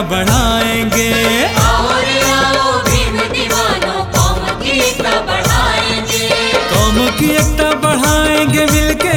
बढ़ाएंगे। आओ रे आओ भीम दीवानों कौम की एकता बढ़ाएंगे। कौम की एकता बढ़ाएंगे मिलके,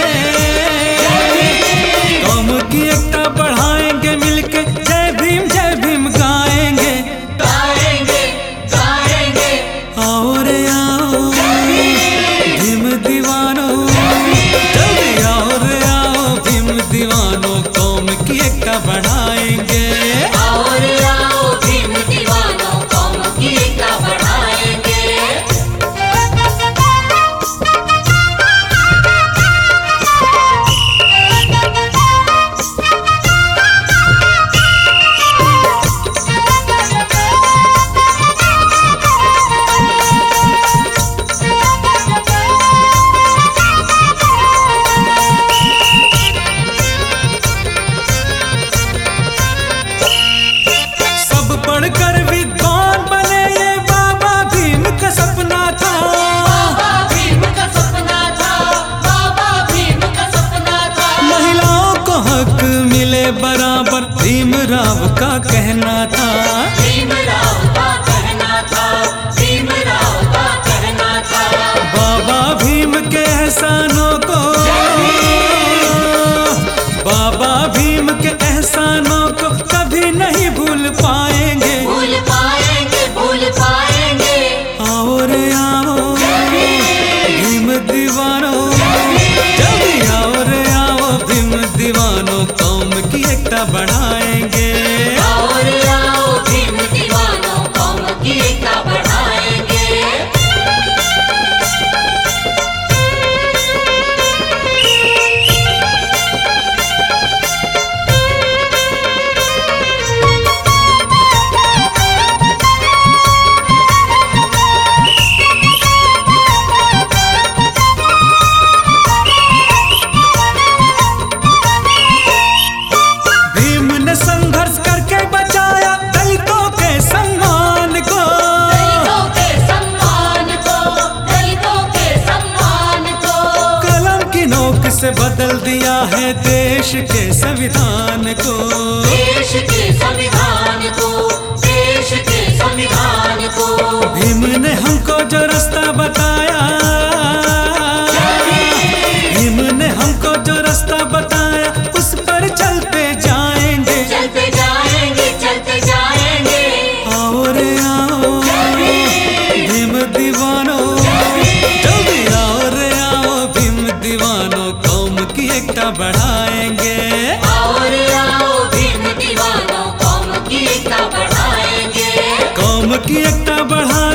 कौम की एकता बढ़ाएंगे मिलके, जय भीम गाएंगे गाएंगे गाएंगे। आओ रे आओ भीम दीवानों, जल्दी आओ रे आओ भीम दीवानों, कौम की एकता बढ़ाएंगे। आओ रे आओ भीम दीवानों कौम की एकता बढ़ाएंगे। पढ़कर विद्वान बने ये बाबा भीम का सपना था। बाबा भीम का सपना था, बाबा भीम का सपना था। महिलाओं को हक मिले बराबर, भीमराव का कहना था। भीमराव का कहना था, भीमराव का कहना था। बाबा भीम के एहसानों को, बाबा भीम के एहसानों को कभी नहीं भूल पाएंगे। भूल पाएंगे, भूल पाएंगे। आओ रे आओ भीम दीवानों, जल्दी आओ रे आओ भीम दीवानों, कौम की एकता बढ़ाएंगे। आओ रे आओ भीम दीवानों कौम की एकता बढ़ाएंगे। भीम ने संघर्ष करके बचाया दलितों के सम्मान को, दलितों के सम्मान को, दलितों के सम्मान को। कलम की नोक से बदल दिया है देश के संविधान को। देश के संविधान को, देश के संविधान को। भीम ने हमको जो रास्ता बताया, भीम ने हमको जो रास्ता बताया, उस पर चलते जाएंगे। चलते जाएंगे, चलते जाएंगे। आओ रे आओ भीम दीवानों, जल्दी आओ रे आओ भीम दीवानों, कौम की एकता बढ़ाएंगे। आओ रे आओ भीम दीवानों कौम की एकता बढ़ाएंगे। कौम की एकता बढ़ा